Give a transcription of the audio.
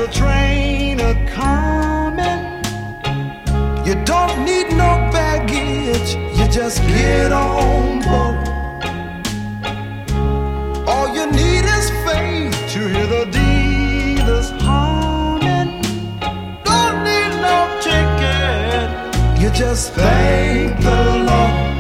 a train a-coming. You don't need no baggage, you just get on board. All you need is faith to hear the dealers humming. Don't need no ticket, you just thank the Lord.